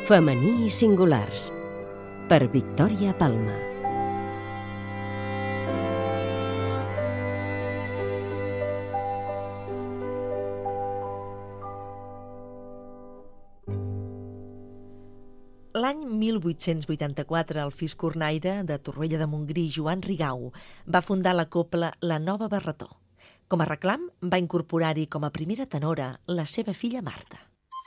Femení i singulars, per Victòria Palma. L'any 1884, el fiscornaire de Torroella de Montgrí, Joan Rigau, va fundar la cobla La Nova Barretó. Com a reclam, va incorporar-hi com a primera tenora la seva filla Marta.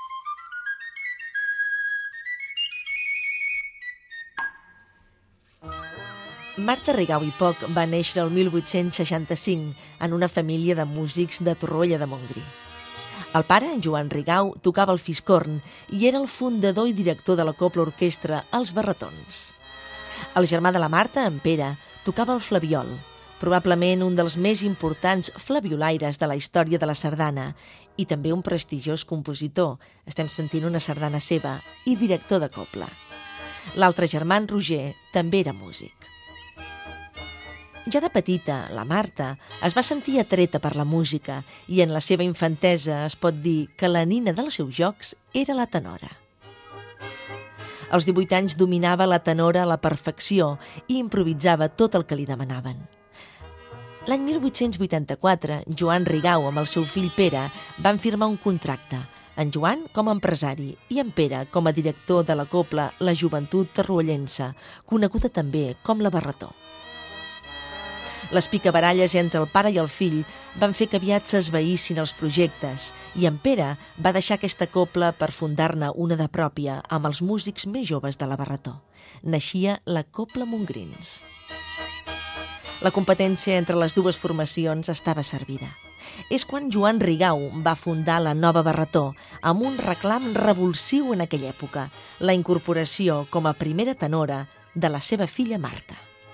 Marta Rigau i Poch va néixer el 1865 en una família de músics de Torroella de Montgrí. El pare, en Joan Rigau, tocava el fiscorn i era el fundador i director de la cobla orquestra Els Barretons. El germà de la Marta, en Pere, tocava el flabiol, probablement un dels més importants flabiolaires de la història de la sardana i també un prestigiós compositor, estem sentint una sardana seva, i director de cobla. L'altre germà, en Roger, també era músic. Ja de petita, la Marta es va sentir atreta per la música i en la seva infantesa es pot dir que la nina dels seus jocs era la tenora. Als 18 anys dominava la tenora a la perfecció i improvisava tot el que li demanaven. L'any 1884, Joan Rigau amb el seu fill Pere van firmar un contracte, en Joan com a empresari i en Pere com a director de la cobla La Joventut Torroellense, coneguda també com la Barretó. Les picabaralles entre el pare i el fill van fer que aviat s'esvaïssin els projectes i en Pere va deixar aquesta cobla per fundar-ne una de pròpia amb els músics més joves de la Barretó. Naixia la Cobla Montgrins. La competència entre les dues formacions estava servida. És quan Joan Rigau va fundar la Nova Barretó amb un reclam revulsiu en aquella època, la incorporació com a primera tenora de la seva filla Marta.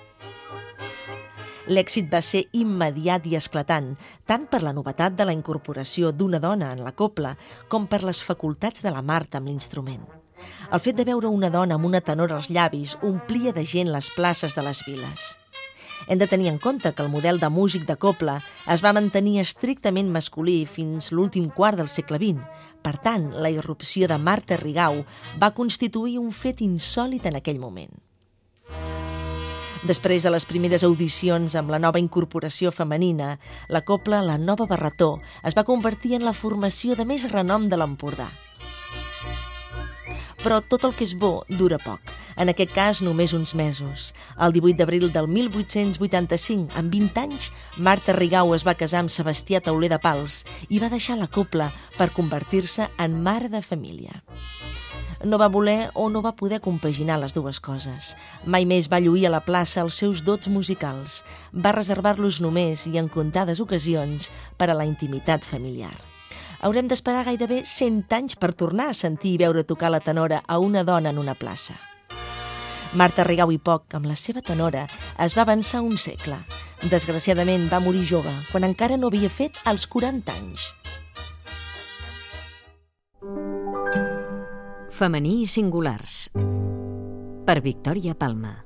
L'èxit va ser immediat i esclatant, tant per la novetat de la incorporació d'una dona en la cobla com per les facultats de la Marta amb l'instrument. El fet de veure una dona amb una tenora als llavis omplia de gent les places de les viles. Hem de tenir en compte que el model de músic de cobla es va mantenir estrictament masculí fins l'últim quart del segle XX. Per tant, la irrupció de Marta Rigau va constituir un fet insòlit en aquell moment. Després de les primeres audicions amb la nova incorporació femenina, la cobla La Nova Barretó es va convertir en la formació de més renom de l'Empordà. Però tot el que és bo dura poc, en aquest cas només uns mesos. El 18 d'abril del 1885, amb 20 anys, Marta Rigau es va casar amb Sebastià Tauler de Pals i va deixar la cobla per convertir-se en mare de família. No va voler o no va poder compaginar les dues coses. Mai més va lluir a la plaça els seus dots musicals. Va reservar-los només i en comptades ocasions per a la intimitat familiar. Haurem d'esperar gairebé 100 anys per tornar a sentir i veure tocar la tenora a una dona en una plaça. Marta Rigau i Poch, amb la seva tenora, es va avançar un segle. Desgraciadament va morir jove, quan encara no havia fet els 40 anys. Femení i singulars, per Victòria Palma.